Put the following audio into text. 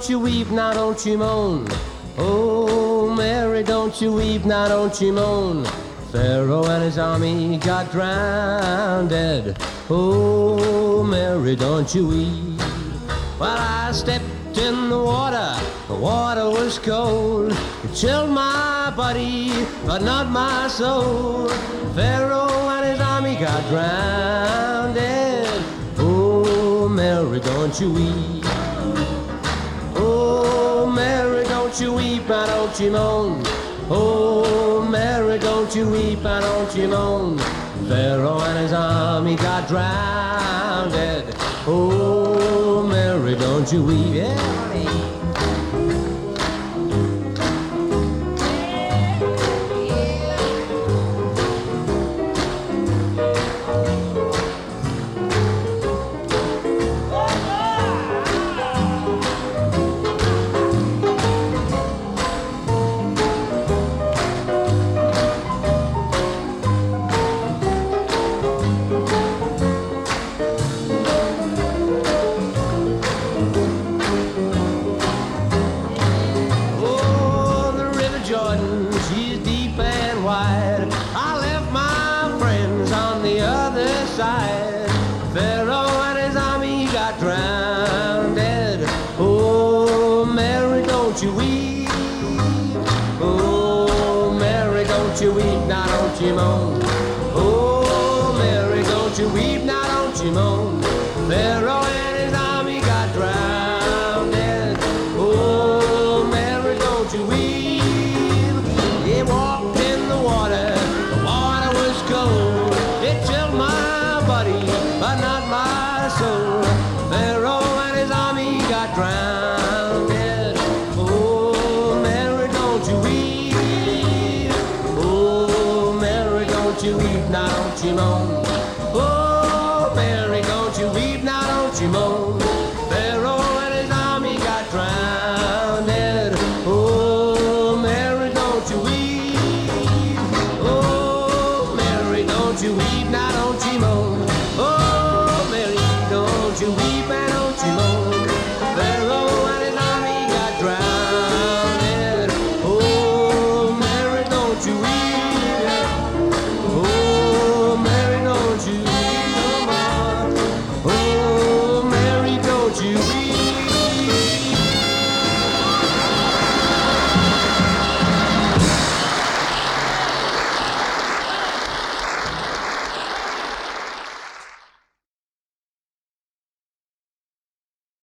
don't you weep, now don't you moan. Oh, Mary, don't you weep, now don't you moan. Pharaoh and his army got drowned. Oh, Mary, don't you weep. Well, I stepped in the water was cold. It chilled my body, but not my soul. Pharaoh and his army got drowned. Oh, Mary, don't you weep. Oh, Mary, don't you weep, now don't you moan. Oh, Mary, don't you weep, now don't you moan. Pharaoh and his army got drowned. Oh, Mary, don't you weep. Yeah, honey. She's deep and wide. I left my friends on the other side. Pharaoh and his army got drowned. Oh, Mary, don't you weep. Oh, Mary, don't you weep, now don't you moan. Oh, Mary, don't you weep, now don't you moan. Pharaoh and his army got drowned. Oh, Mary, don't you weep. Walked in the water was cold. It chilled my body, but not my soul. Pharaoh and his army got drowned. Oh, Mary, don't you weep. Oh, Mary, don't you weep, now don't you moan. Oh, Mary, don't you weep, now don't you moan.